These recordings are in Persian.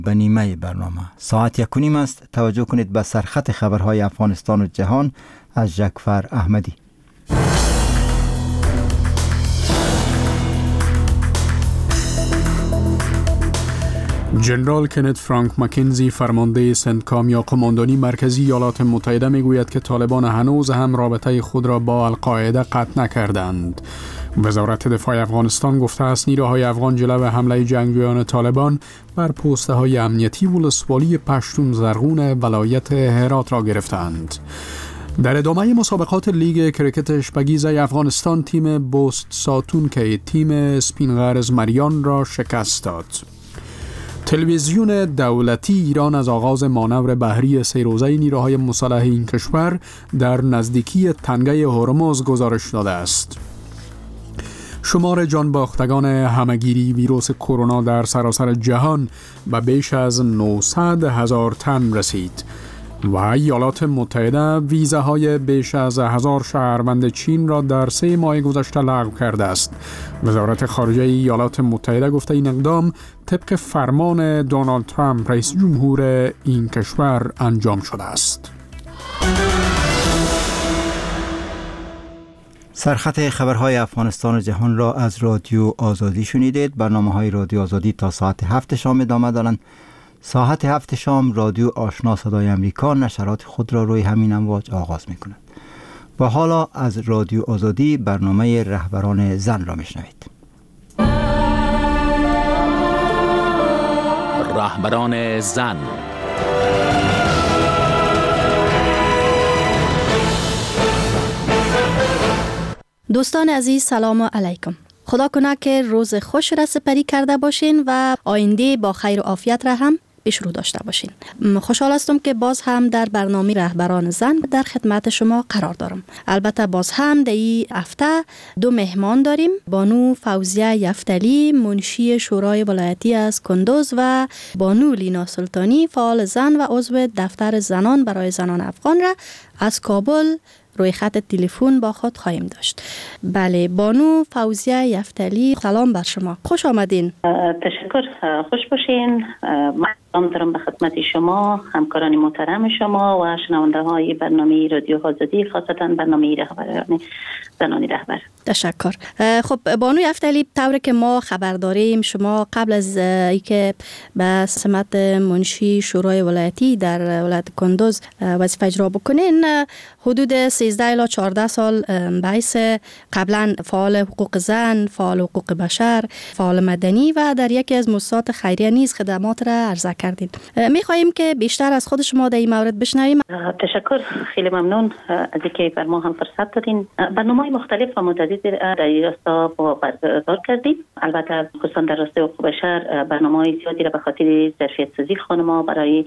به نیمه برنامه ساعت 1:30 است. توجه کنید به سرخط خبرهای افغانستان و جهان از جعفر احمدی. جنرال کنت فرانک مکنزی فرمانده سنتکام یا قماندانی مرکزی ایالات متحده میگوید که طالبان هنوز هم رابطه خود را با القاعده قطع نکردند. وزارت دفاع افغانستان گفته است نیروهای افغان جلو حمله جنگجویان طالبان بر پوسته های امنیتی ولسوالی پشتون زرغون ولایت هرات را گرفتند. در ادامه مسابقات لیگ کرکت اشپگیز افغانستان تیم بوست ساتون که تیم سپینغرز مریان را شکست داد. تلویزیون دولتی ایران از آغاز مانور بحری 3 روزه نیروهای مسلح این کشور در نزدیکی تنگه هرمز گزارش داده است. شمار جانباختگان همهگیری ویروس کرونا در سراسر جهان به بیش از 900,000 تن رسید و ایالات متحده ویزاهای بیش از 1000 شهروند چین را در 3 ماه گذشته لغو کرده است. وزارت خارجه ایالات متحده گفته این اقدام طبق فرمان دونالد ترامپ رئیس جمهور این کشور انجام شده است. سرخط خبرهای افغانستان و جهان را از رادیو آزادی شنیدید. برنامه‌های رادیو آزادی تا ساعت 7 شام ادامه دارند. ساعت 7 شام رادیو آشنا صدای امریکا نشرات خود را روی همین امواج آغاز می‌کند. و حالا از رادیو آزادی برنامه رهبران زن را میشنوید. رهبران زن. دوستان عزیز سلام علیکم. خدا کنه که روز خوش را سپری کرده باشین و آینده با خیر و عافیت را هم پیشرو داشته باشین. خوشحال هستم که باز هم در برنامه رهبران زن در خدمت شما قرار دارم. البته باز هم در این هفته 2 مهمان داریم. بانو فوزیه یفتلی منشی شورای ولایتی از کندوز و بانو لینا سلطانی فعال زن و عضو دفتر زنان برای زنان افغان را از کابل روی خط تلفن با خود خواهیم داشت. بله، بانو فوزیه یفتلی سلام بر شما، خوش آمدین. تشکر، خوش باشین. من سلام دارم به خدمت شما، همکاران محترم شما و شنونده های برنامه رادیو آزادی، خاصتا برنامه رهبران زنان رهبر. تشکر. خب بانو یفتلی، طوری که ما خبر داریم شما قبل از اینکه به سمت منشی شورای ولایتی در ولایت کندوز وظیفه اجرا بکنین حدود 13 الی 14 سال باعث قبلا فعال حقوق زن، فعال حقوق بشر، فعال مدنی و در یکی از مؤسسات خیریه نیز خدمات را عرضه کردین. می‌خواهیم که بیشتر از خود شما در این مورد بشنویم. تشکر، خیلی ممنون از اینکه بر ما هم فرصت دادین. برنامه‌های مختلف و متعدد در این راستا برگزار کردیم. البته خصوصا در راستای حقوق بشر برنامه‌های زیادی را به خاطر ظرفیت سازی خانم‌ها، برای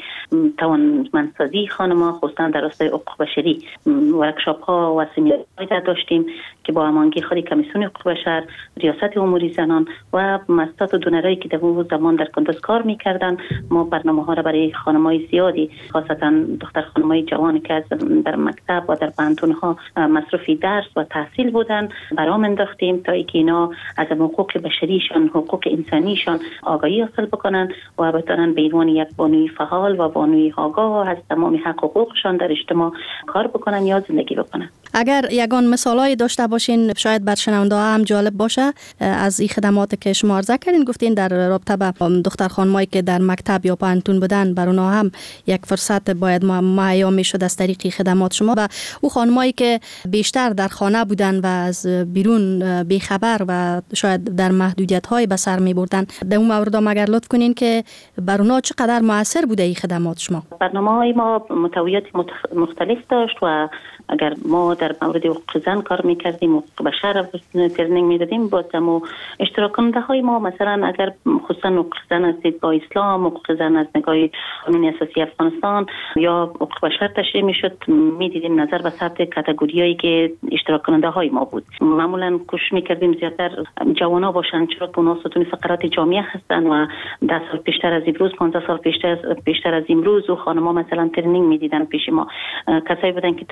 توانمندسازی خانم‌ها، خصوصا در راستای حقوق بشری ورکشاپ‌ها و سمینارهای داشتیم که با هماهنگی خود کمیسیون حقوق بشر، ریاست امور زنان و مؤسسات و دونرایی که در اون زمان در کندوز کار می‌کردند، ما برنامه‌ها را برای خانم‌های زیادی، خاصتا دختر خانم‌های جوانی که از در مکتب و در پانتون‌ها مصروف درس و تحصیل بودند برام انداختیم تا اینکه اینا از حقوق بشریشان، حقوق انسانیشان آگاهی حاصل بکنن و بتونن به عنوان یک بانوی فعال و بانوی آگاه از تمام حق حقوقشان در اجتماع کار بکنن یا زندگی بکنن. اگر یگان مثالایی داشته باشین شاید بر شنونده ها هم جالب باشه از این خدماتی که شما عرضه کردین. گفتین در رابطه با دختر خانمایی که در مکتب یا پانتون بودن، بر اونها هم یک فرصت باید مهیا میشد از طریق خدمات شما. و او خانمایی که بیشتر در خانه بودن و از بیرون بیخبر و شاید در محدودیت‌های به سر می‌بردن، در اون مورد هم اگر لطف کنین که بر اونها چقدر مؤثر بوده این خدمات شما؟ برنامه‌های ما محتویات مختلف داشت و اگر ما در مورد حقوق زن کار می‌کردیم، حقوق بشر ترنینگ می‌دادیم، با تمام اشتراک کننده‌های ما مثلا اگر خصوصا حقوق زن از دیدگاه اسلام، حقوق زن از نگاه قانون اساسی افغانستان یا حقوق بشر تشریح می‌شد، می‌دیدیم نظر به سطح کاتگوریایی که اشتراک کننده‌های ما بود. معمولاً کوشش می‌کردیم زیاتر جوان‌ها باشن، چرا که اونها ستون فقرات جامعه هستن و 10 سال پیشتر از امروز، 15 سال پیشتر از امروز و خانم‌ها مثلا ترنینگ می‌دیدن پیش ما. کسایی بودن که تازه به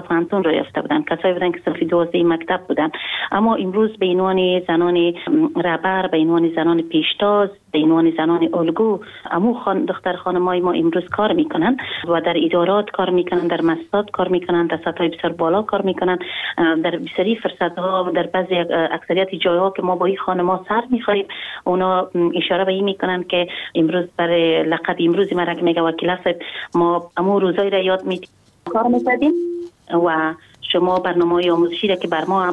پانتون را یافته بودن، کسایی بودن که صنف 12 مکتب بودن. اما امروز به عنوان زنان رهبر، به عنوان زنان پیشتاز، به عنوان زنان الگو دختر خانمای ما امروز کار میکنن و در ادارات کار میکنن، در مؤسسات کار میکنن، در سطح بسیار بالا کار میکنن. در بسیاری فرصت ها در بعضی اکثریت جایها که ما با این خانم‌ها سر میخوریم، اونا اشاره به این میکنن که امروز برای لقب امروز ما را میگه وکیل صاحب ما امو روزای را یاد میتیم کار میکردیم و شما برنامه‌های آموزشی را که بر ما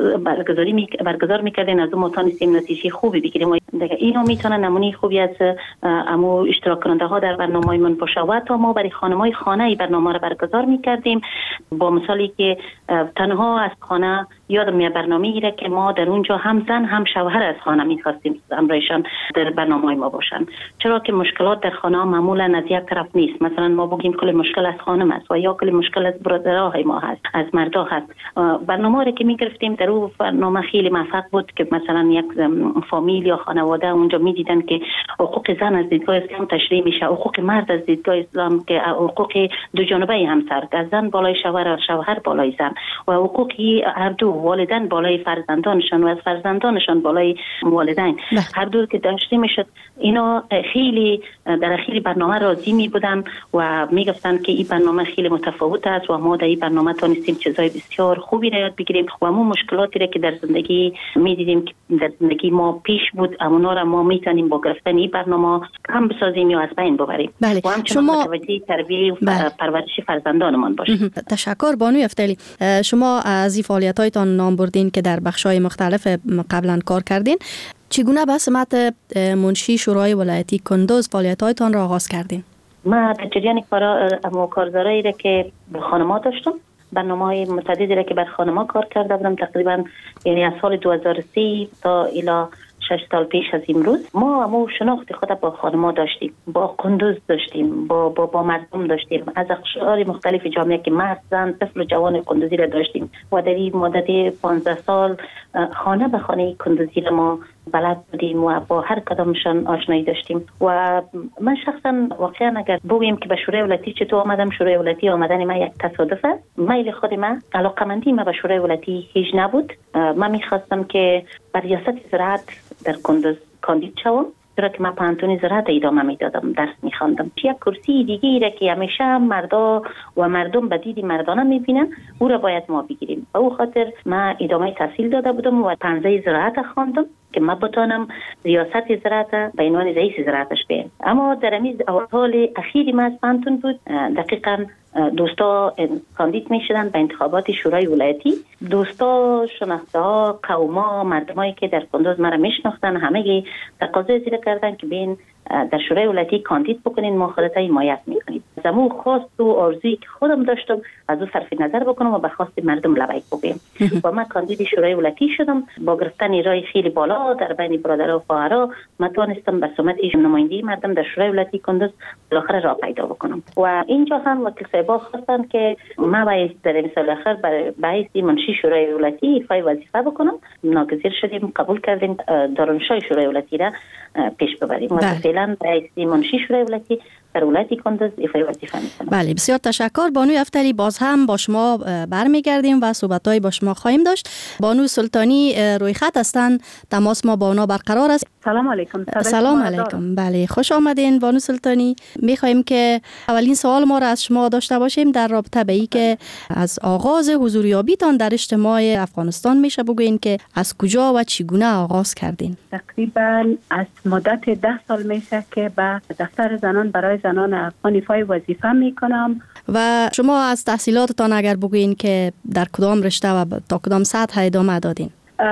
برگزار میکردین از اون متانستیم نتیجه خوبی بگیریم و دیگه اینا میتونه نمونه خوبی از امو اشتراک کننده ها در برنامه من باشه. و تا ما برای خانم‌های خانه برنامه را برگزار میکردیم با مثالی که تنها از خانه یادم میاد برنامه‌ای را که ما در اونجا هم زن هم شوهر از خانه می‌خواستیم امرایشان در برنامه ما باشن، چرا که مشکلات در خانه معمولا از یک طرف نیست. مثلا ما بگیم کل مشکل از خانم است و یا کل مشکل از برادرای ما هست، از مردا هست. برنامه را که می‌گرفتیم در اون برنامه خیلی موفق بود که مثلا یک فامیل یا خانواده اونجا می‌دیدن که حقوق زن از دیدگاه اسلام تشریح میشه، حقوق مرد از دیدگاه اسلام که حقوق دو جانبه همسر، از زن بالای شوهر و شوهر بالای زن و حقوقی هر دو، والدین بالای فرزندانشان و از فرزندانشان بالای والدین، هر دو که داشته میشد. اینا خیلی در خیلی برنامه راضی می بودن و میگفتن که این برنامه خیلی متفاوت است و ما در این برنامه تونستیم چیزای بسیار خوبی را یاد بگیریم و ما مشکلاتی را که در زندگی میدیدیم که در زندگی ما پیش بود اونا را ما میتونیم با گرفتن این برنامه کم بسازیم یا از بین ببریم. بله. و همچنین متوجه تربیت و پرورش فرزندانمان باشیم. تشکر بانوی افتالی. شما از این فعالیت‌هایتان نام بردین که در بخش‌های مختلف قبلا کار کردین. چگونه به سمت منشی شورای ولایتی کندوز فعالیت‌هایتان را آغاز کردین؟ ما در جریان کارزارایی را که با خانم‌ها داشتم، برنامه‌های متعددی را که بر خانم‌ها کار کرده بودم، تقریبا یعنی از سال 2003 تا الی 6 سال پیش از امروز ما شناخت خود با خانم‌ها داشتیم، با کندوز داشتیم، با مردم داشتیم، از اقشار مختلف جامعه که مرد، زن، طفل و جوان کندوزی را داشتیم و در این مدت 15 سال خانه به خانه کندوزی را ما بلد بودیم و با هر کدامشان آشنایی داشتیم. و من شخصا واقعا اگر بگویم که به شورای ولایتی چطور آمدم، شورای ولایتی آمدن من یک تصادف است. میل خود من، علاقمندی من به شورای ولایتی هیچ نبود. من میخواستم که بر ریاست زراعت در کندوز کاندید شوم، چرا که من پانتون زراعت ادامه میدادم، درس میخواندم. یک کرسی دیگه ای را که همیشه مردا و مردم به دید مردانه میبینن او را باید ما بگیریم. و او خاطر من ادامه تحصیل داده بودم و پنزه زراعت خواندم که من بتانم ریاست زراعت به عنوان رئیس زراعتش بیم. اما در امیز اول اخیری من از پانتون بود، دقیقاً دوستا کاندید می شدن به انتخابات شورای ولایتی. دوستا، شناخته ها، قوما، مردمایی که در کندوز مرا میشناختن همه تقاضا زیر کردن که بین در شورای ولایتی کاندید بکنین، ما خودت حمایت میکنید. زمو خواست و آرزویی که خودم داشتم از او صرف نظر بکنم و به خواست مردم لبیک بگم و من کاندید شورای ولایتی شدم. با گرفتن رای خیلی بالا در بین برادرها و خواهرها من توانستم به سمت نمایندگی مردم در شورای ولایتی کندوز بالاخره راه پیدا بکنم. و اینجا هم وکیل صاحبا خواستن که من باید در امسال آخر برای منشی شورای ولایتی ایفای وظیفه بکنم. ناگزیر شدیم، قبول کردیم دارالانشای شورای ولایتی را پیش ببریم و فعلا رئیس منشی شورای ولایتی در ولایت کندوز ایفای وظیفه میکنم. بله، بسیار تشکر بانوی افتالی. باز هم با شما برمیگردیم و صحبت‌های با شما خواهیم داشت. بانو سلطانی روی خط هستند، تماس ما با اونا برقرار است. سلام علیکم. سلام علیکم. بله، خوش آمدین بانو سلطانی. می‌خوایم که اولین سوال ما را از شما داشته باشیم در رابطه به این که از آغاز حضوریابیتان در اجتماع افغانستان میشه بگوین که از کجا و چگونه آغاز کردین؟ تقریبا از مدت 10 سال میشه که به دفتر زنان برای زنان افغان ایفای وظیفه میکنم. و شما از تحصیلاتتان اگر بگوین که در کدام رشته و تا کدام سطح ادامه دادین؟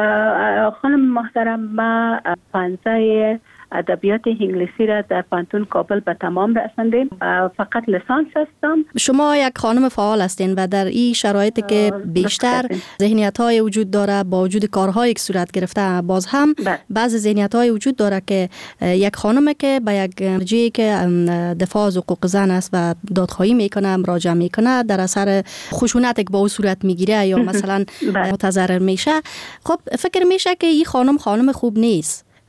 خانم محترم، ما پانزه ادبیات انگلیسی را در پانتون کابل به تمام رساندیم. فقط لیسانس هستم. شما یک خانم فعال هستین و در این شرایطی که بیشتر ذهنیت‌های وجود داره با وجود کارهایی که صورت گرفته، باز هم بعضی ذهنیت‌های وجود داره که یک خانم که به یک مرجعی که دفاع از حقوق زن است و دادخواهی میکنه، مراجعه میکنه، در اثر خشونتی که با او صورت میگیره یا مثلا متضرر میشه، خب فکر میشه که این خانم خوب نیست.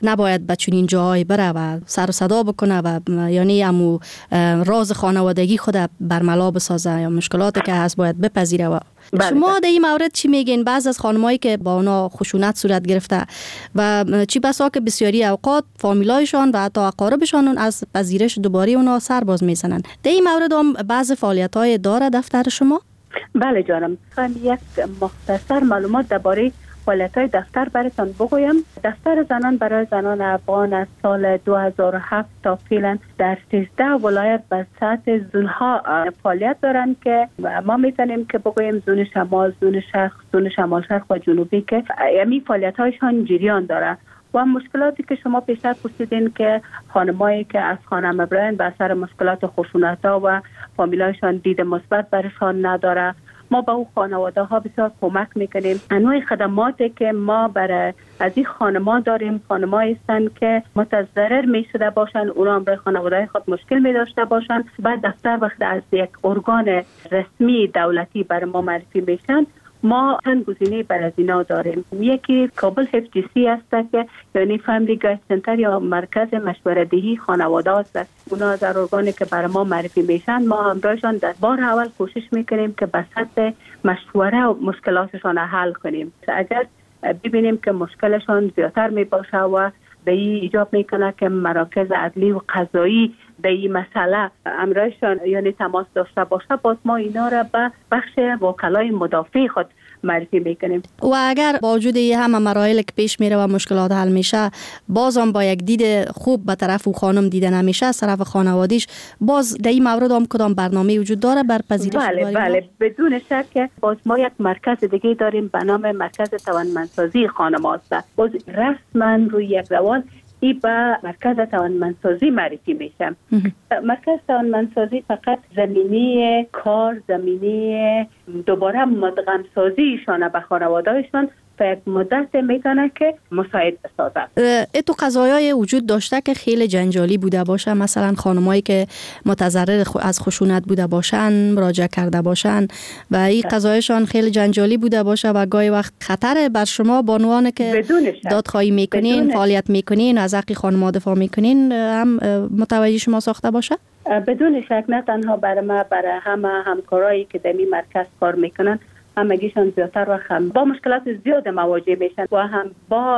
نباید به چنین جاهای بره و سر و صدا بکنه و یعنی امو راز خانوادگی خود برملا بسازه یا مشکلاتی که هست باید بپذیره. و شما در این مورد چی میگین؟ بعض از خانمایی که با اونا خشونت صورت گرفته و چی بسا که بسیاری اوقات فامیلایشان و حتی اقاربشان از پذیرش دوباره اونا سر باز میزنن. در این مورد هم بعض فعالیت‌های داره دفتر شما؟ بله جانم، خواهم یک مختصر معلومات درباره فعالیت‌های دفتر براتون بگویم. دفتر زنان برای زنان افغان از سال 2007 تا فعلا در 13 ولایت به سطح زونها فعالیت دارند که ما میتونیم که بگویم زون شمال، زون شرق، زون شمال شرق و جنوبی که یعنی فعالیت‌هایشان جریان داره. و مشکلاتی که شما پیشتر پرسیدین که خانمایی که از خانه مبرن به اثر مشکلات خشونت‌ها و فامیلایشان دید مثبت برشان نداره، ما به اون خانواده ها بسیار کمک میکنیم. انواع خدماتی که ما برای از این خانمان داریم، خانمایی هستند که متضرر میشده باشند، اونا هم برای خانواده خود مشکل می داشته باشند، بعد دفتر وقت از یک ارگان رسمی دولتی برای ما معرفی میشن، ما چند گزینه برای از اینا داریم. یکی کابل FGC است که یعنی فامیلی گایدنس سنتر یا مرکز مشوره دهی خانواده است. اونا در ارگانی که برای ما معرفی میشن، ما همراهشان در بار اول کوشش میکنیم که به سطح مشوره و مشکلاتشان حل کنیم. اگر ببینیم که مشکلشان زیادتر میباشه و به این ایجاب میکنه که مراکز عدلی و قضایی به این مسئله همراهشان یعنی تماس داشته باشه، باز ما اینا را به بخش وکلای مدافع خود معرفی میکنیم. و اگر با وجود همه مراحل که پیش میره و مشکلات حل میشه، بازم با یک دید خوب به طرف او خانم دیده نمیشه از طرف خانوادیش، باز در این مورد هم کدام برنامه وجود داره بر پذیرش؟ بله بدون شک. باز ما یک مرکز دیگه داریم به نام مرکز توانمندسازی خانم است. باز رسما روی یک روال ای به مرکز توانمندسازی معرفی میشه. مرکز توانمندسازی فقط زمینه کار، زمینه دوباره مدغم سازیشان به خانواده‌شان یک مدت میتونه که مساعد بسازد. تو قضایای وجود داشته که خیلی جنجالی بوده باشه، مثلا خانمایی که متضرر از خشونت بوده باشن مراجعه کرده باشن و این قضایشان خیلی جنجالی بوده باشه و گاهی وقت خطر بر شما بانوان که دادخواهی میکنین، فعالیت میکنین، از حق خانم دفاع میکنین هم متوجه شما ساخته باشه؟ بدون شک. نه تنها برای ما، برای همه همکارایی که در این مرکز کار میکنن، همگیشان زیادتر و هم با مشکلات زیاد مواجه میشن و هم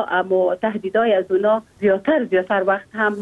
با تهدیدهای از اونا زیادتر وقت هم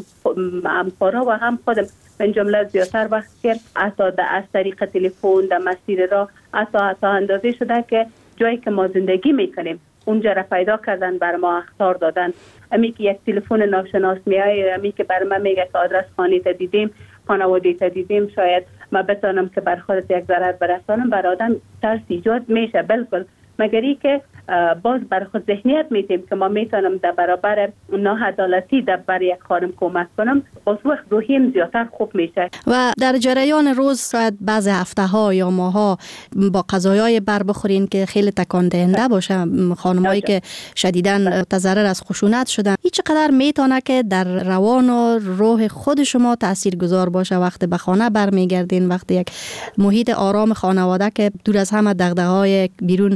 همکارا و هم خودم من جمله زیادتر وقت که حتی از طریق تلفن در مسیر را حتی اندازه شده که جایی که ما زندگی میکنیم اونجا را پیدا کردن، بر ما اخطار دادن. امی که یک تلفن ناشناس میایه، امی که بر ما میگه که آدرس خانه تا دیدیم، خانواده تا دیدیم، شاید ما بتونم که بر خودت یک ضرر برسانم، بر آدم ترس ایجاد میشه. بالکل، مگری که باز بر خود ذهنیت میتیم که ما میتونم در برابر ناعدالتی در بر یک خانم کمک کنم، باز وقت روحیم زیادتر خوب میشه. و در جریان روز شاید بعض هفته ها یا ماه ها با قضایای بر بخورین که خیلی تکان دهنده باشه، خانمایی که شدیداً متضرر از خشونت شدن، هیچ قدر میتونه که در روان و روح خود شما تاثیرگذار باشه وقتی به خانه برمیگردین، وقتی یک محیط آرام خانواده که دور از همه دغدغه‌های بیرون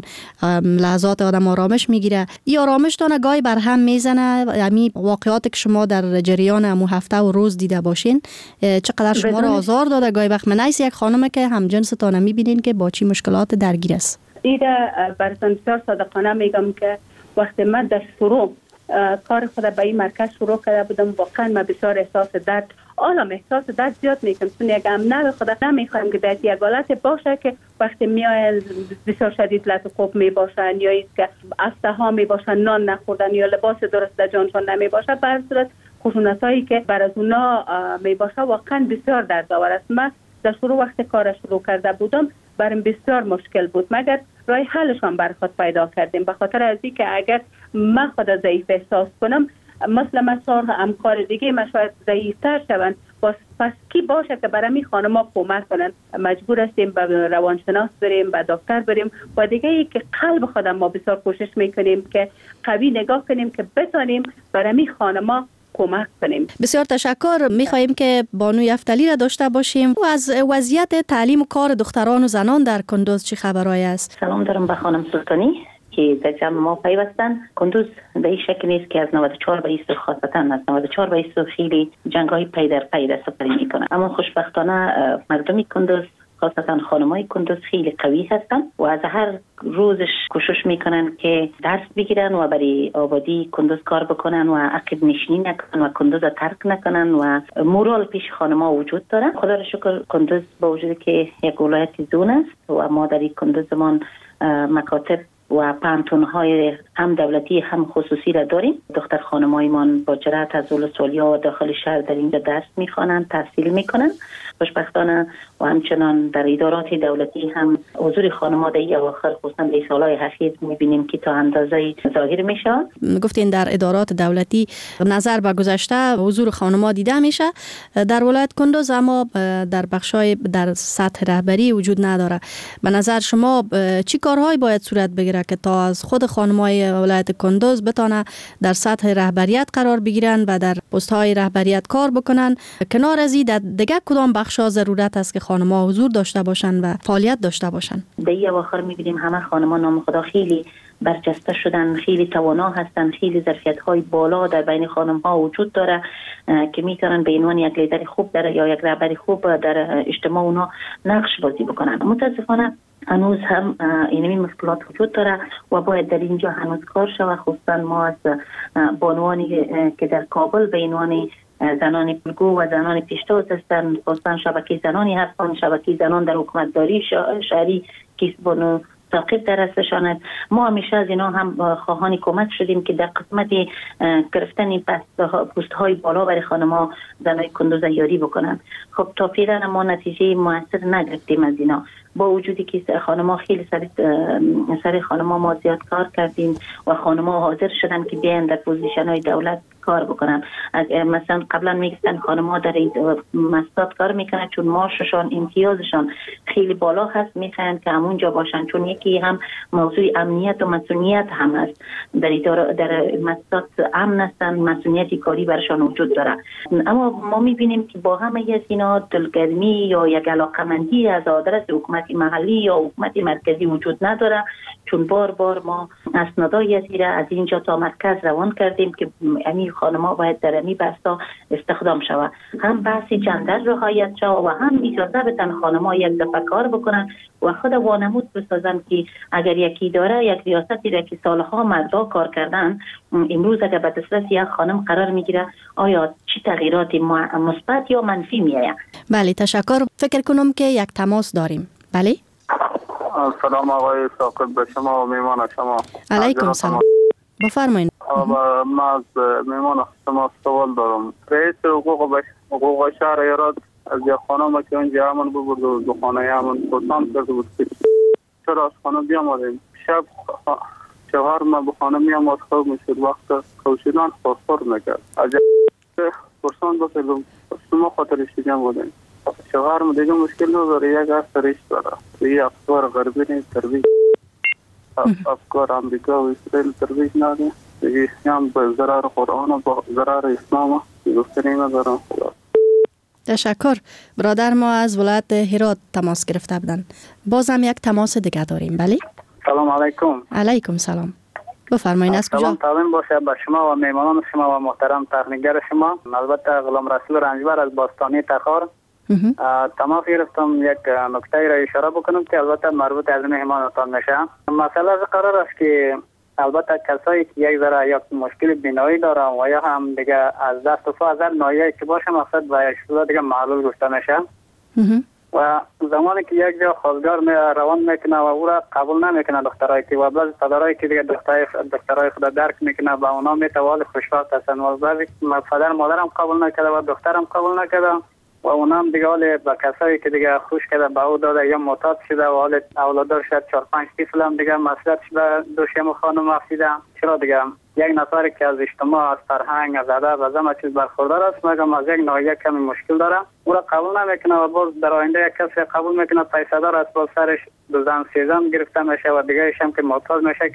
لحظات آدم آرامش میگیره، این آرامش تونه گاهی بر هم میزنه. یعنی واقعاتی که شما در جریان امو هفته و روز دیده باشین چقدر شما را آزار داده؟ گاهی وقت منایس یک خانم که هم جنستانه میبینین که با چی مشکلات درگیر است. ایده براتون بسیار صادقانه میگم که وقتی من در شروع کار خود به این مرکز شروع کرده بودم، واقعا من بسیار احساس درد زیاد میکنم، چون یک امنه خدا نمیخوایم که در یک حالت باشه که وقتی میایل بسیار شدید لطخوب میباشن یا ایست که افته ها میباشن نان نخوردن یا لباس درست در جانشان نمیباشه، بر صورت خشونت هایی که بر از اونا میباشه واقعا بسیار دردآور است. من در شروع وقت کار شروع کرده بودم برام بسیار مشکل بود، مگر راه حلشان بر خود پیدا کردیم، به خاطر از اینکه اگر من خود ضعیف احساس کنم مثلا همکار دیگه من شاید ضعیفتر شوند، پس کی باشه که برای می خانم‌ها کمک کنن؟ مجبور هستیم به روانشناس بریم، به دکتر بریم و دیگه ای که قلب خودم ما بسیار کوشش میکنیم که قوی نگاه کنیم که بتونیم برای می خانم‌ها کمک کنیم. بسیار تشکر. میخواهیم که بانو یفتلی را داشته باشیم و از وضعیت تعلیم و کار دختران و زنان در کندوز چه خبرایی است؟ سلام دارم به خانم سلطانی. که در جمع ما پیوستن. کندوز به این شکل نیست که از 94 به 20 خاصتا از 94 به 20 خیلی جنگ‌های پی در پی در سپری میکنن، اما خوشبختانه مردمی کندوز خاصتا خانمای کندوز خیلی قوی هستن و از هر روزش کوشش میکنن که درس بگیرن و برای آبادی کندوز کار بکنن و عقب نشینی نکنن و کندوز را ترک نکنن و مورال پیش خانما وجود داره. خدا را شکر کندوز با وجود که یک ولایت زون است و ما در کندوزمان مکاتب و پانتون‌های هم دولتی هم خصوصی را داریم. دختر خانمایمان با جرأت از ولسوالی‌ها و داخل شهر در اینجا درس می‌خوانند، تحصیل می‌کنند. خوشبختانه و همچنان در ادارات دولتی هم حضور خانم‌ها در این اواخر خصوصا در سال‌های اخیر می‌بینیم که تا اندازه‌ای ظاهر میشه. گفتین در ادارات دولتی نظر به گذشته حضور خانم‌ها دیده میشه در ولایت کندوز، اما در بخش‌های در سطح رهبری وجود نداره. به نظر شما چی کارهایی باید صورت بگیره که تا از خود خانم‌های ولایت کندوز بتونه در سطح رهبریت قرار بگیرن و در پست‌های رهبریت کار بکنن؟ کنار از این دیگه کدام بخش‌ها ضرورت است که خانم‌ها حضور داشته باشن و فعالیت داشته باشن؟ در این اواخر می‌بینیم همه خانم‌ها نام خدا خیلی برجسته شدن، خیلی توانا هستن، خیلی ظرفیت‌های بالا در بین خانم‌ها وجود داره که میتونن به عنوان یک لیدر خوب یا یک رهبر خوب در اجتماع اونها نقش بازی بکنن. متاسفانه هنوز هم اینمی مشکلات وجود داره و باید در اینجا هنوز کار شود. خصوصا ما از بانوانی که در کابل به عنوان زنان پلگو و زنان پیشتاز هستند، خصوصا شبکه زنانی هستند، شبکه زنان در حکومتداری شهری که بانو ثاقب در استشانت. ما همیشه از اینا هم خواهان کمک شدیم که در قسمت گرفتن پست‌های بالا برای خانم‌ها زنای کندوز یاری بکنن. خب تا فعلا ما نتیجه موثر نگرفتیم از اینا، با وجودی که خانم‌ها خیلی سر خانم‌ها ما زیاد کار کردیم و خانم‌ها حاضر شدن که بیان در پوزیشن‌های دولت کار بکنن. مثلا قبلا میگفتن خانم‌ها در مستاد کار میکنن چون معاششان امتیازشان خیلی بالا هست، میخوان که همونجا باشن، چون یکی هم موضوع امنیت و مسئولیت هم هست. در مستاد امن هستن، مسئولیتی کاری برشان وجود داره. اما ما میبینیم که با همه از اینا دلگرمی یا یک علاقمندی از آدرس حکومت محلی یا حکومت مرکزی وجود نداره، چون بار بار ما اسنادای از اینجا تا مرکز روان کردیم که امی خانم‌ها باید در امی بحثا استخدام شود، هم بحثی جندر رعایت شود و هم اجازه بدن خانم‌ها یک دفعه کار بکنن و خود وانمود بسازن که اگر یکی داره یک ریاستی را که سالها مردا کار کردن امروز اگر به دسترس یک خانم قرار میگیره آیا چی تغییراتی مثبت یا منفی میآید؟ بله تشکر. فکر کنم که یک تماس داریم. بله. سلام آقای ثاقب به شما و میمان شما. علیکم سلام. بفرمایید. من از میمان شما سوال دارم. رئیس حقوق شهر ایراد از یک خانم که اونجا همون بود دو خانه همون پرسان کرده بود که چرا از خانه بیامدیم. شب شوهر من به خانه میامد خواب میشد، وقت کوشیدن فاسفور نکرد. از پرسان بکردم شما خاطرش دیگه بودیم. شوهر من دیگه مشکل نداره، یک اثرش داره. یه افکار غربی نیست ترویج، افکار امریکا و اسرائیل ترویج نده. دیگه هم به ضرر قرآن و به ضرر اسلام گفتنی ندارم. تشکر. برادر ما از ولایت هرات تماس گرفته بودن. بازم یک تماس دیگه داریم. بله. سلام علیکم. علیکم سلام. بفرمایید از کجا؟ سلام تمام باشه به شما و میهمانان شما و محترم تکنیکگر شما. البته غلام رسول رنجبر از باستانی تخار. تماس گرفتم یک نکته را اشاره بکنم که البته مربوط از مهمانتان میشه. مسئله از قرار است که البته کسایی که یک ذره یک مشکل بینایی دارن و یا هم دیگه از دست و پا از ناحیه که باشه مقصد به اشتباه دیگه معلول گفته میشه و زمانی که یک جا خواستگار روان میکنه و او را قبول نمیکنه دخترایی که و بعضی پدرایی که دیگه دخترای خود درک میکنه با اونا میتوال خوشبخت هستن و بعضی پدر مادرم قبول نکرده و دخترم قبول نکرده و اونم دیگه حال با کسایی که دیگه خوش کرده به او داده یا معتاد شده و حال اولادار شد 4-5 طفل هم دیگه مسئولیت شده دوشیم خانم افسیده. چرا دیگه یک نفر که از اجتماع از فرهنگ از ادب از همه چیز برخوردار است مگم از یک ناحیه کمی مشکل داره او را قبول نمیکنه و باز در آینده یک کسی قبول میکنه پیسه دار است باز سرش 2 زن 3 زن گرفته میشه و دیگه هم که معتاد میشه که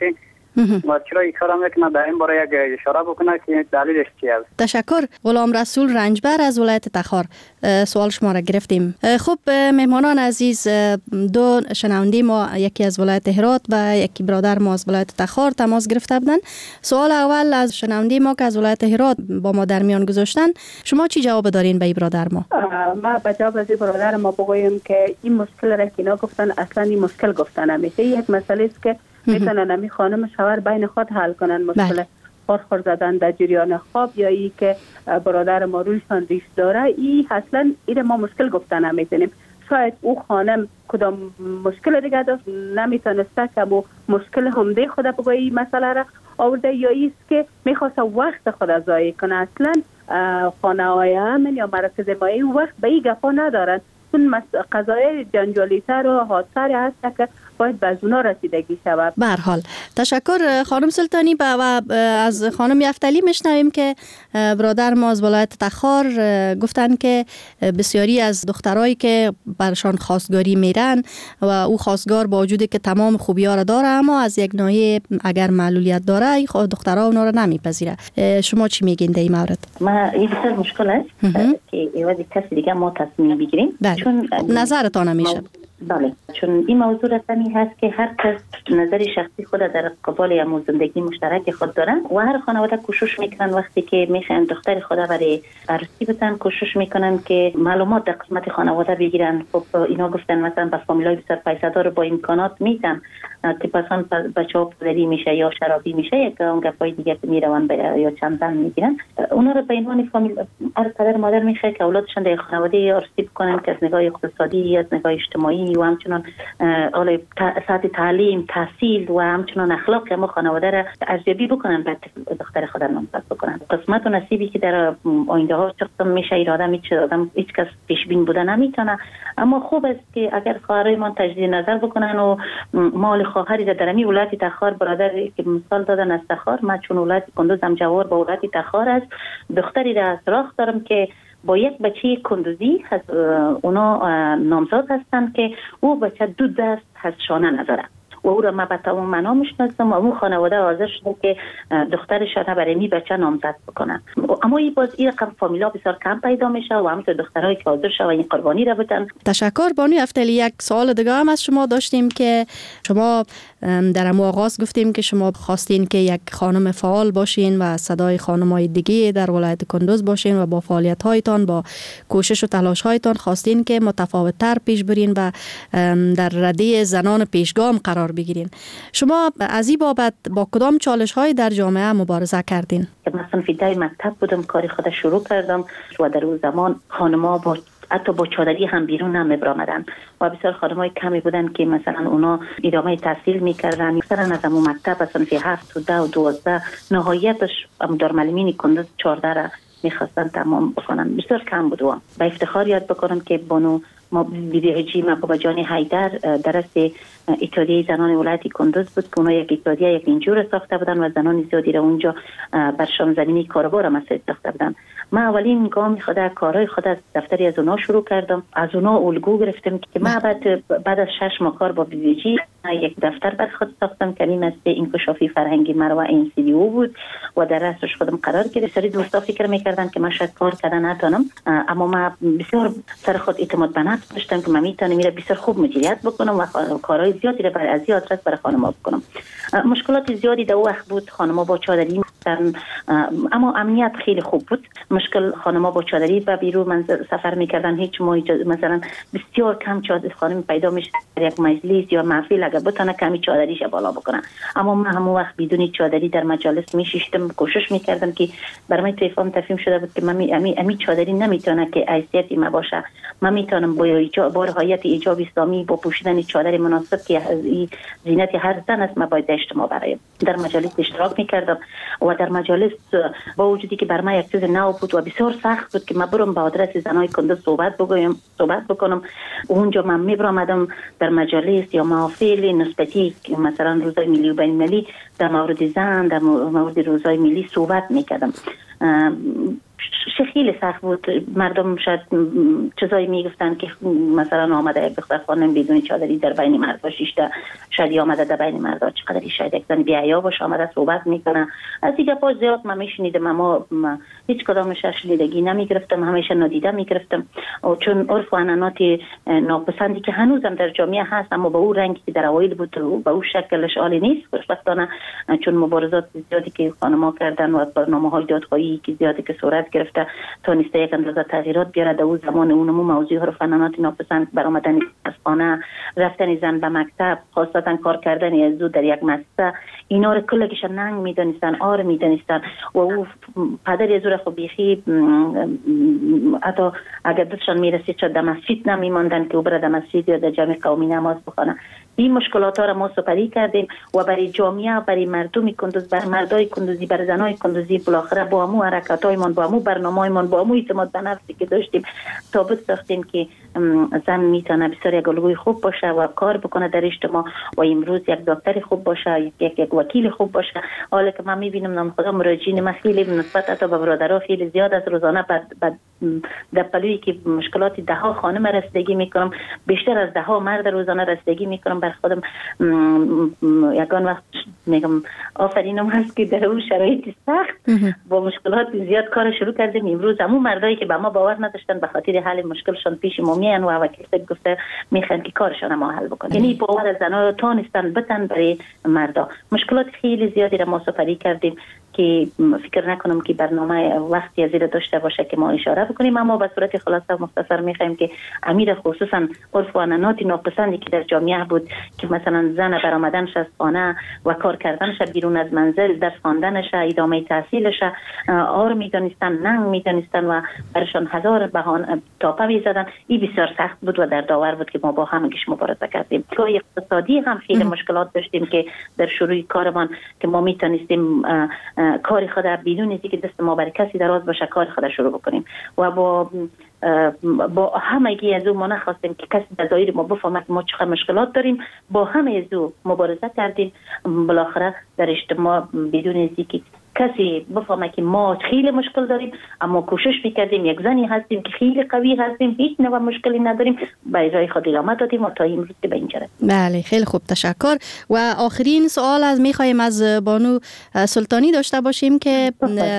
و چرا این کار میکنه در این باره یک اشاره بکنه که دلیلش چی است. تشکر. غلام رسول رنجبر از ولایت تخار، سوال شما را گرفتیم. خب مهمانان عزیز، دو شنونده ما، یکی از ولایت هرات و یکی برادر ما از ولایت تخار تماس گرفته بودن. سوال اول از شنونده ما که از ولایت هرات با ما در میان گذاشتن، شما چی جواب دارین به برادر ما؟ ما به جواب از برادر ما بگویم که این مشکل را که اینا گفتن اصلا این مشکل گفتن نمیشه. یک مسئله است که میتونن همی خانم شوهر بین خود حل کنن. مشکل خور زدن در جریان خواب یا ای که برادر ما رویشان ریش داره، این اصلا این ما مشکل گفتن نمیتونیم. شاید او خانم کدام مشکل دیگه داشت نمیتونسته که با مشکل همده خود بگوی این مسئله را آورده، یا ایست که میخواست وقت خود ضایع کنه. اصلا خانه های امن یا مراکز مایی وقت به این گفا ندارن، چون قضایای جنجالی تر و حادثه هست که باید به از اونا رسیدگی شود. به هر حال تشکر خانم سلطانی. و از خانم یفتلی میشنویم که برادر ما از ولایت تخار گفتن که بسیاری از دخترایی که برشان خواستگاری میرن و او خواستگار با وجودی که تمام خوبی‌ها را داره، اما از یک ناحیه اگر معلولیت داره دخترها اونا را نمیپذیره. شما چی میگین در این مورد؟ ما این بسیار مشکل است که ایوازی کسی دیگه ما تصمیم بگیریم. چون نظرتان نمیشه. بله، چون این موضوع رسمی هست که هر کس نظر شخصی خود در قبال یا زندگی مشترک خود دارن و هر خانواده کوشش میکنن وقتی که میخوان دختر خود برای عروسی بدن کوشش میکنن که معلومات در قسمت خانواده بگیرن. خب اینا گفتن مثلا با فامیلای بسیار پیسه‌دار با امکانات میتن که مثلا بچه‌ها پدری میشه یا شرابی میشه یک اون گپای دیگه میرون یا چند زن میگیرن. اونا رو به عنوان فامیل هر پدر مادر میشه که اولادشون در خانواده عروسی بکنن که از نگاه اقتصادی از نگاه اجتماعی و همچنان سطح تعلیم، تحصیل و همچنان اخلاق ما خانواده را ارزیابی بکنن، بعد دختر خود را نامزد بکنن. قسمت و نصیبی که در آینده ها چقدر میشه ایرادم هیچ کس پیش بین بوده نمیتونه، اما خوب است که اگر خواهرای ما تجدید نظر بکنن و مال خواهری در درمی ولایت تخار برادر که مثال دادن از تخار، ما چون ولایت کندوز هم جوار با ولایت تخار است، دختری را سراغ دارم که با یک بچه کندوزی از اونا نامزاد هستند که او بچه 2 دست از شانه نداره و او را ما به تمام معنا میشناسم و اون خانواده حاضر شده که دخترشان برای می بچه نامزد بکنن. اما این باز این رقم فامیلا بسیار کم پیدا میشه و همینطور دخترایی که حاضر شدن این قربانی را بدن. تشکر بانو یفتلی. یک سوال دیگه هم از شما داشتیم که شما در آغاز گفتیم که شما خواستین که یک خانم فعال باشین و صدای خانم‌های دیگه در ولایت کندوز باشین و با فعالیت‌هایتان با کوشش و تلاش‌هایتان خواستین که متفاوت‌تر پیش برین و در رده زنان پیشگام قرار بگیرین. شما از این بابت با کدام چالش‌های در جامعه مبارزه کردین؟ مثلا فیدای مکتب بودم، کاری خود شروع کردم و در اون زمان خانم‌ها با حتی با چادری هم بیرون نمی‌آمدن و بسیار خانم‌های کمی بودن که مثلا اونا ادامه تحصیل می‌کردن. مثلا از اون مکتب مثلا 7 و 10 و 12 نهایتش دارالمعلمین کندوز 14 را می‌خواستن تمام بکنن. بسیار کم بود. و با افتخار یاد بکنم که بانو ما بی‌بی محبوبه جان حیدر درست اتحادیه زنان ولایت کندوز بود که اونا یک اتحادیه یک اینجور ساخته بودن و زنان زیادی را اونجا برشان زمینی کاربار مسئله ساخته بودن. من اولین گام خود کارهای خود از دفتری از اونا شروع کردم، از اونا الگو گرفتم که من بعد از 6 ماه کار با بی‌بی یک دفتر بر خود ساختم که این است انکشافی فرهنگی مروا NCDO بود و در رأسش خودم قرار گرفتم. سری دوستا فکر می‌کردن که من شاید کار کردن نتونم، اما من بسیار سر خود اعتماد به نفس داشتم که من میتونم میره بسیار خوب مدیریت بکنم و کارهای زیادی را برای از این آدرس برای خانم‌ها بکنم. مشکلات زیادی در وقت بود، خانم‌ها با چادری اما امنیت خیلی خوب بود. مشکل خانم‌ها با چادری و بیرون سفر می‌کردن، هیچ مثلا بسیار کم چادر خانم پیدا میشه در یک مجلس یا محفل اگر بتونه کمی چادریش بالا بکنن. اما من همون وقت بدون چادری در مجالس میشیشتم، کوشش می‌کردم که برای من تفهیم شده بود که من امی چادری نمیتونه که حیثیتی ما باشه. من میتونم با رعایت ایجاب اسلامی با پوشیدن چادر مناسب که زینت هر زن است ما باید اجتماع برایم. در مجالس اشتراک می‌کردم و در مجالس با وجودی که بر من یک چیز نو بود و بسیار سخت بود که من برم با آدرس زنای کندوز صحبت بکنم. اونجا من میبرم در مجالس یا محافل نسبتی مثلا روزهای ملی و بین‌المللی در مورد زن، در مورد روزهای ملی صحبت میکردم. خیلی سخت بود. مردم شاید چیزایی میگفتن که مثلا آمده یک دختر خانم بدون چادری در بین مردا شیشته، شاید آمده در بین مردا چقدر شاید یک زن بی‌حیا باشه آمده صحبت میکنه. از دیگه پاس زیاد من میشنیدم، اما هیچ کدامش شنیدگی نمیگرفتم، همیشه نادیده میگرفتم. چون عرف و عنعنات ناپسندی که هنوزم در جامعه هست، اما به اون رنگی که در اوایل بود به اون شکلش عالی نیست خوشبختانه. چون مبارزات زیادی که خانم‌ها کردن و برنامه‌های دادخواهی که زیادی که صورت گرفته تونسته یک اندازه تغییرات بیاره. در اون زمان اونمو موضوع عرف عنعنات ناپسند، برآمدن از خانه، رفتن زن به مکتب، خاصتا کار کردن از در یک مؤسسه، اینا رو کلگیش ننگ میدونستن، آر میدونستن. و او پدر از خو بیخی حتی اگر دستشان میرسید چه در مسجد نمیماندن که او بره در مسجد یا در جمع قومی نماز بخونه. این مشکلات ها را ما سپری کردیم و برای جامعه، برای مردم کندوز، برای مردای کندوزی، برای زنای کندوزی بالاخره با همو حرکاتایمان، با همو برنامه‌ایمان، با همو اعتماد به نفسی که داشتیم ثابت ساختیم که زن میتونه بسیار یک الگوی خوب باشه و کار بکنه در اجتماع و امروز یک دکتر خوب باشه، یک وکیل خوب باشه. حالا که من میبینم نام خدا مراجعین من خیلی نسبت حتی به برادرها خیلی زیاد از روزانه در پلویی که مشکلات ده ها خانم رسیدگی میکنم، بیشتر از ده ها مرد روزانه رسیدگی میکنم. بر خودم یکان وقت میگم آفرینم هست که در اون شرایط سخت با مشکلات زیاد کار شروع کردیم. امروز همون مردایی که به ما باور نداشتن به خاطر حل مشکلشون پیش ما میان و وکیل گفته میخوان که کارشون ما حل بکنن. یعنی باور زنا تونستن بتن برای مردا. مشکلات خیلی زیادی را ما سپری کردیم که فکر نکنم که برنامه وقتی از این داشته باشه که ما اشاره بکنیم، اما به صورت خلاصه و مختصر میخوایم که امیر خصوصا عرف و عنعنات ناپسندی که در جامعه بود که مثلا زن برآمدنش از خانه و کار کردنش بیرون از منزل، درس خواندنش، ادامه تحصیلش آر میدونستن، ننگ میدونستن و برشان هزار بهانه تاپه میزدن. این بسیار سخت بود و در داور بود که ما با همگیش مبارزه کردیم. تو اقتصادی هم خیلی مشکلات داشتیم که در شروع کارمان که ما میتونستیم کاری خود بدون اینکه دست ما بر کسی دراز باشه کار خود شروع بکنیم و با همگی از او ما نخواستیم که کسی در دایره ما بفهمه که ما چقدر مشکلات داریم. با همه از او مبارزه کردیم. بالاخره در اجتماع بدون اینکه کسی بفهمه که ما خیلی مشکل داریم، اما کوشش میکردیم یک زنی هستیم که خیلی قوی هستیم، هیچ نوع مشکلی نداریم، به راه خود ادامه دادیم و تا امروز که به اینجا رسیدیم. بله خیلی خوب، تشکر. و آخرین سوال از میخوایم از بانو سلطانی داشته باشیم که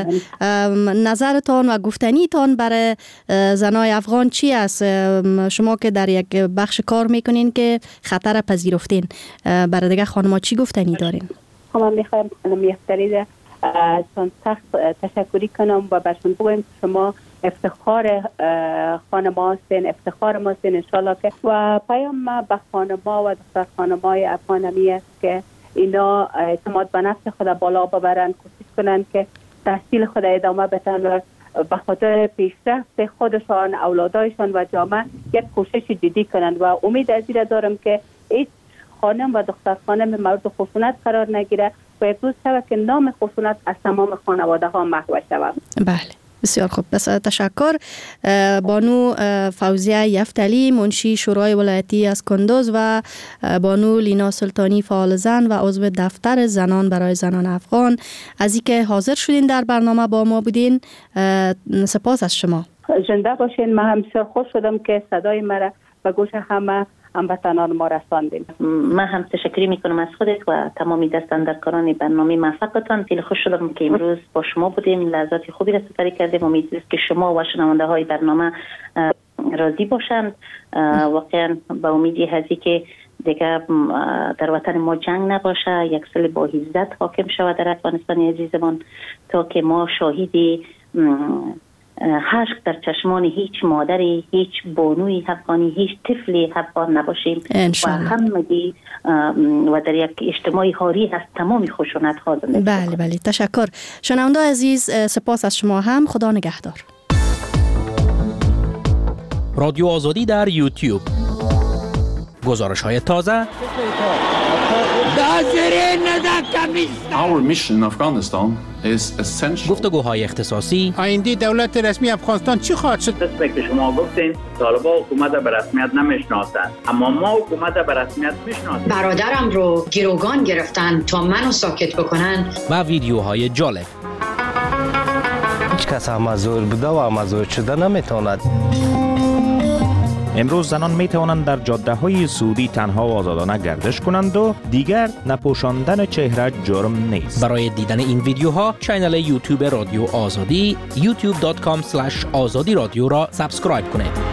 نظرتان و گفتنیتان برای زنای افغان چی است؟ شما که در یک بخش کار میکنین که خطر پذیرفتین، برای دیگه خانم‌ها چی گفتنی دارین؟ من میخوایم خانم یفتری چون سخت تشکری کنم و برشون بگویم شما افتخار خانم‌ها هستین، افتخار ما هستین انشالله که و پیام ما به خانم‌ها و دختر خانم‌های افغانی است که اینا اعتماد به نفس خود بالا ببرن، کوشش کنن که تحصیل خود ادامه بدن و به خاطر پیشرفت خودشان، اولادایشان و جامعه یک کوشش جدی کنن و امید از این دارم که هیچ خانم و دختر خانم مورد خشونت قرار نگیره و یک روز شود که نام خشونت از تمام خانواده ها محو شود. بله بسیار خوب، بس تشکر. بانو فوزیه یفتلی منشی شورای ولایتی از کندوز و بانو لینا سلطانی فعال زن و عضو دفتر زنان برای زنان افغان از اینکه حاضر شدین در برنامه با ما بودین، سپاس از شما. زنده باشین. من هم بسیار خوش شدم که صدای مرا به گوش همه هموطنان ما رساندین. من هم تشکر میکنم از خودت و تمامی دستاندرکاران برنامه موفقتان. خیلی خوش شدم که امروز با شما بودیم، لحظات خوبی را سپری کردیم. امیدوارم که شما و شنونده های برنامه راضی باشند. واقعا با امیدی هستی که دیگه در وطن ما جنگ نباشه، یک سال با عزت حاکم شود در افغانستان عزیزمان، تا که ما شاهدی حشق در چشمان هیچ مادری، هیچ بانوی افغانی، هیچ طفلی افغان نباشیم و همگی و در یک اجتماعی حاری از تمام خشونت ها زندگی. بله بله تشکر. شنونده عزیز سپاس از شما هم. خدا نگهدار. رادیو آزادی در یوتیوب، گزارش های تازه. Our mission in Afghanistan is essential. گفتگوهای اختصاصی. آینده دولت رسمی افغانستان چی خواهد شد؟ دست که شما گفتین طالبان حکومت به رسمیت نمیشناسند، اما ما حکومت به رسمیت میشناسیم. برادرم رو گروگان گرفتن تا منو ساکت بکنن. و ویدیوهای جالب. هیچ کس مزور بوده و مزور شده نمیتواند. امروز زنان می توانند در جاده های سعودی تنها و آزادانه گردش کنند و دیگر نپوشاندن چهره جرم نیست. برای دیدن این ویدیوها کانال یوتیوب رادیو آزادی youtube.com/azadi radio را سابسکرایب کنید.